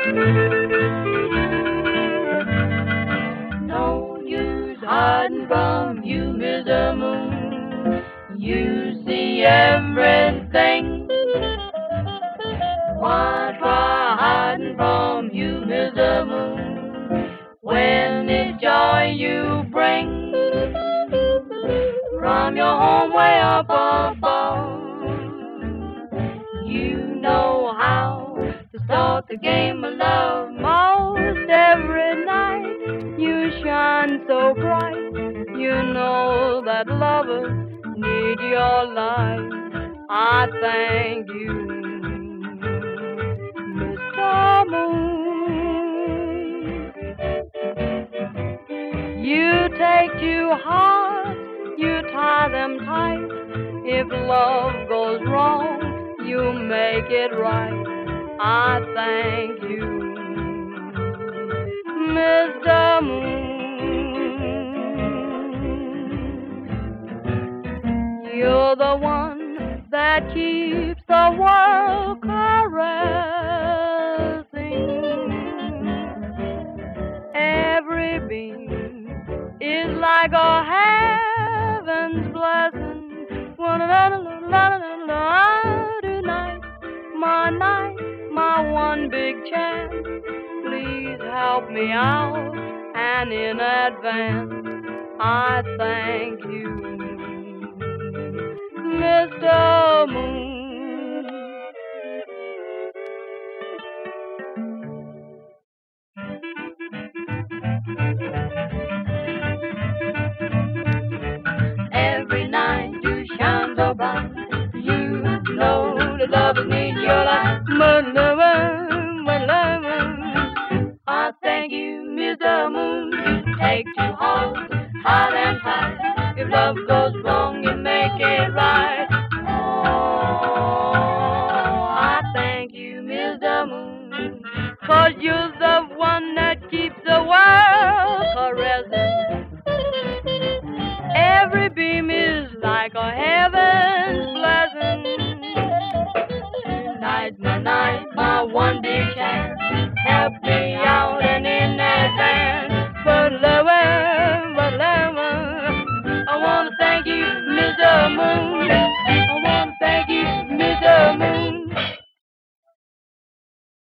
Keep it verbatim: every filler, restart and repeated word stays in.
No use hiding from you, Mister Moon. You see everything. Why try hiding from you, Mister Moon, when it's joy you bring from your home way up above? You know how to start the game of love. Most every night you shine so bright. You know that lovers need your light. I thank you, Mister Moon. You take two hearts, you tie them tight. If love goes wrong, you make it right. I thank you, Mister Moon. You're the one that keeps the world caressing. Every beam is like a heaven's blessing. Tonight, my night, my one big chance. Please help me out, and in advance, I thank you, Mister Moon. Every night you shine so bright. You know the lovers need your light. My lover, my lover. I thank you, Mister Moon. You take two hearts, tie them tight. If love goes wrong, you make it right. Oh, I thank you, Mister Moon, 'cause you're the one that keeps the world caressing. Every beam is like a heaven